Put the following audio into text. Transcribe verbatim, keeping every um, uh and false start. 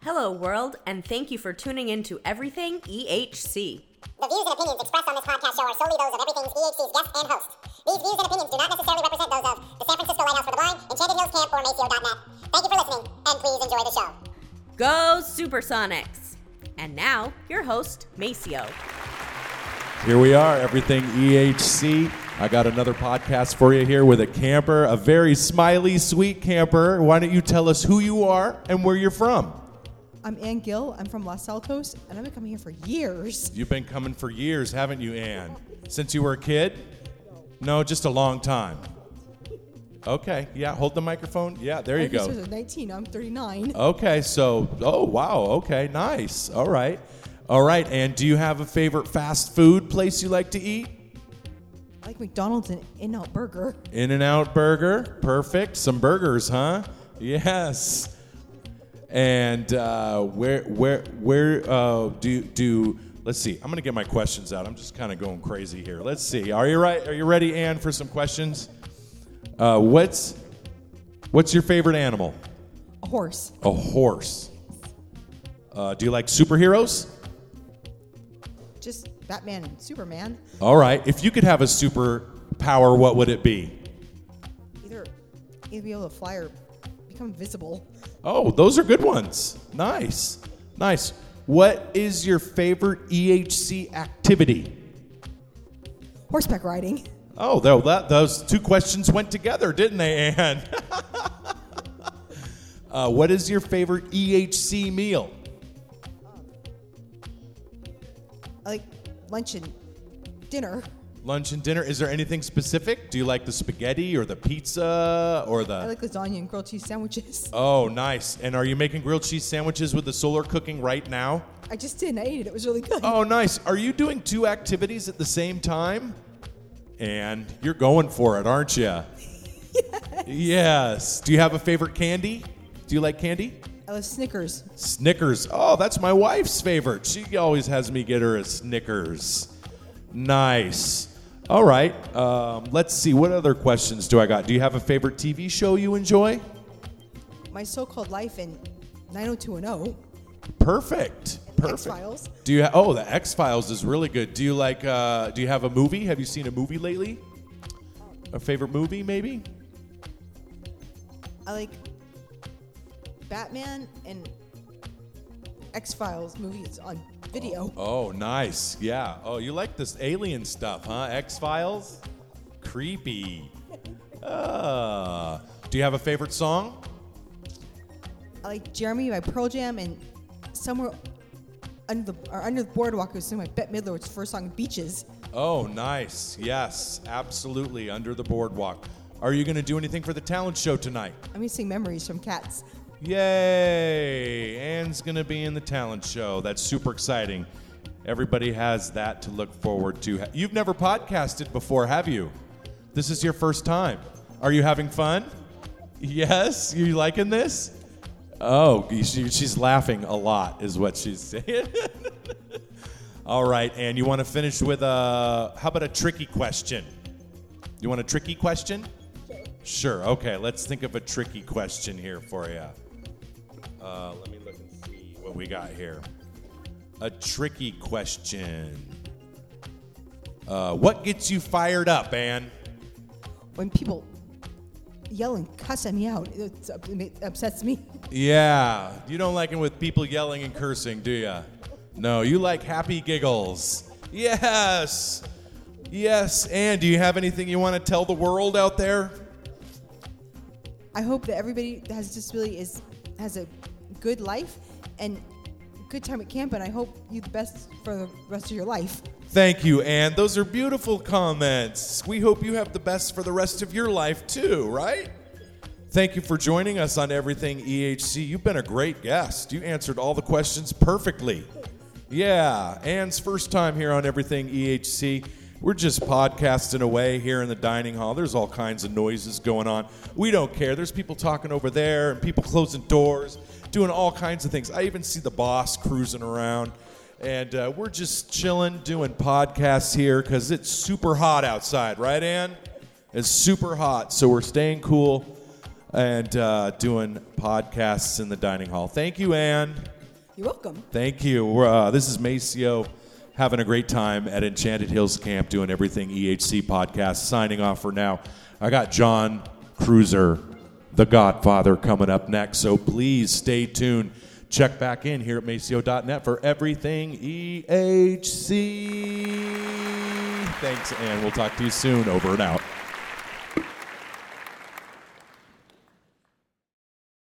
Hello, world, and thank you for tuning in to Everything E H C. The views and opinions expressed on this podcast show are solely those of Everything's E H C's guests and host. These views and opinions do not necessarily represent those of the San Francisco Lighthouse for the Blind, Enchanted Hills Camp, or Maceo dot net. Thank you for listening, and please enjoy the show. Go Supersonics! And now, your host, Maceo. Here we are, Everything E H C. I got another podcast for you here with a camper, a very smiley, sweet camper. Why don't you tell us who you are and where you're from? I'm Ann Gill. I'm from Los Altos, and I've been coming here for years. You've been coming for years, haven't you, Ann? Since you were a kid? No, just a long time. Okay, yeah, hold the microphone. Yeah, there you I go. I was nineteen. I'm thirty-nine. Okay, so, oh, wow, okay, nice. All right. All right, and do you have a favorite fast food place you like to eat? I like McDonald's and In-N-Out Burger. In-N-Out Burger, perfect. Some burgers, huh? Yes. And uh, where, where, where uh, do do? Let's see. I'm gonna get my questions out. I'm just kind of going crazy here. Let's see. Are you right? Are you ready, Ann, for some questions? Uh, what's what's your favorite animal? A horse. A horse. Uh, do you like superheroes? Just Batman and Superman. All right. If you could have a superpower, what would it be? Either, either be able to fly or become invisible. Oh, those are good ones. Nice. Nice. What is your favorite E H C activity? Horseback riding. Oh, though that those two questions went together, didn't they, Ann? uh, what is your favorite E H C meal? I like lunch and dinner. Lunch and dinner. Is there anything specific? Do you like the spaghetti or the pizza or the... I like lasagna and grilled cheese sandwiches. Oh, nice. And are you making grilled cheese sandwiches with the solar cooking right now? I just did and I ate it. It was really good. Oh, nice. Are you doing two activities at the same time? And you're going for it, aren't you? Yes. Yes. Do you have a favorite candy? Do you like candy? I love Snickers. Snickers. Oh, that's my wife's favorite. She always has me get her a Snickers. Nice. All right. Um, let's see. What other questions do I got? Do you have a favorite T V show you enjoy? My So-Called Life and nine oh two one oh. Perfect. Perfect. X-Files. Do you? Ha- oh, the X-Files is really good. Do you like? Uh, do you have a movie? Have you seen a movie lately? A favorite movie, maybe? I like Batman and X-Files movies on video. Oh, nice. Yeah. Oh, you like this alien stuff, huh? X-Files? Creepy. Uh, do you have a favorite song? I like Jeremy by Pearl Jam and Somewhere Under the, or Under the Boardwalk was sung by Bette Midler, which is the first song, Beaches. Oh, nice. Yes, absolutely. Under the Boardwalk. Are you going to do anything for the talent show tonight? I'm going to sing Memories from Cats. Yay! Ann's going to be in the talent show. That's super exciting. Everybody has that to look forward to. You've never podcasted before, have you? This is your first time. Are you having fun? Yes? You liking this? Oh, she, she's laughing a lot is what she's saying. All right, Ann, you want to finish with a, how about a tricky question? You want a tricky question? Sure. Okay, let's think of a tricky question here for you. Uh, let me look and see what we got here. A tricky question. Uh, what gets you fired up, Ann? When people yell and cuss at me out, it's, it upsets me. Yeah, you don't like it with people yelling and cursing, do you? No, you like happy giggles. Yes. Yes, Ann, do you have anything you want to tell the world out there? I hope that everybody that has a disability is has a good life and good time at camp, and I hope you the best for the rest of your life. Thank you, Ann. Those are beautiful comments. We hope you have the best for the rest of your life, too, right? Thank you for joining us on Everything E H C. You've been a great guest. You answered all the questions perfectly. Yeah, Ann's first time here on Everything E H C. We're just podcasting away here in the dining hall. There's all kinds of noises going on. We don't care. There's people talking over there and people closing doors, doing all kinds of things. I even see the boss cruising around. And uh, we're just chilling, doing podcasts here because it's super hot outside. Right, Ann? It's super hot, so we're staying cool and uh, doing podcasts in the dining hall. Thank you, Ann. You're welcome. Thank you. We're, uh, this is Maceo having a great time at Enchanted Hills Camp doing everything E H C podcast. Signing off for now. I got John Cruiser, the Godfather, coming up next. So please stay tuned. Check back in here at Maceo dot net for everything E H C. Thanks, and we'll talk to you soon. Over and out.